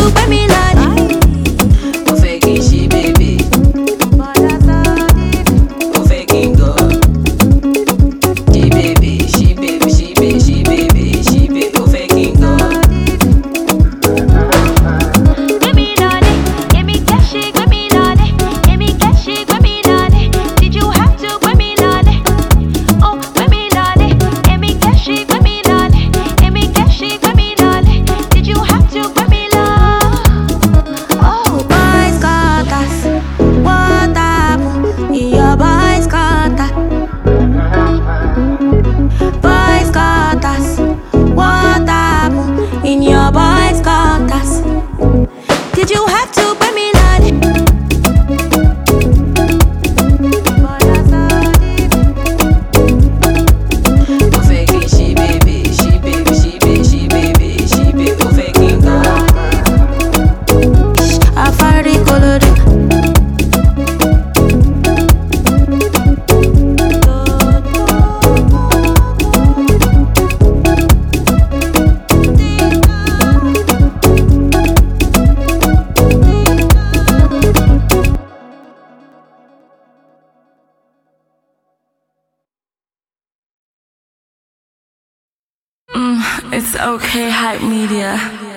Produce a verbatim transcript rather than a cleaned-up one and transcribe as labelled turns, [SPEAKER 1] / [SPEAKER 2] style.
[SPEAKER 1] pè mí lálẹ́.
[SPEAKER 2] Mo fẹ́ kí n ṣí bébè. Mo fẹ́ kí n gọ̀. Ṣí bébè, ṣí bébè, ṣí bébè, ṣí bébè, ṣí bébè. Mo fẹ́ kí n gọ̀.
[SPEAKER 1] Gbé mi lálẹ́, èmi kẹ́ṣe gbé mi lálẹ́, èmi kẹ́ṣe gbé mi lálẹ́. Did you have to gbé mi lálẹ́? Oh, gbé mi lálẹ́, èmi kẹ́ṣe gbé mi lálẹ́, èmi kẹ́ṣe gbé mi lálẹ́. Did you have to gbé mi lálẹ́? Oh, boys got us. What happened? Your boys got us. Boys got us. What happened? In your boys got us. Did you have to pè mí lálẹ́?
[SPEAKER 2] Mo fẹ́ kí n ṣí bébè, ṣí bébè, ṣí bébè, ṣí bébè, ṣí bébè. Mo fẹ́ kí n gọ̀.
[SPEAKER 1] Afárí kolore.
[SPEAKER 3] It's okay, hype media.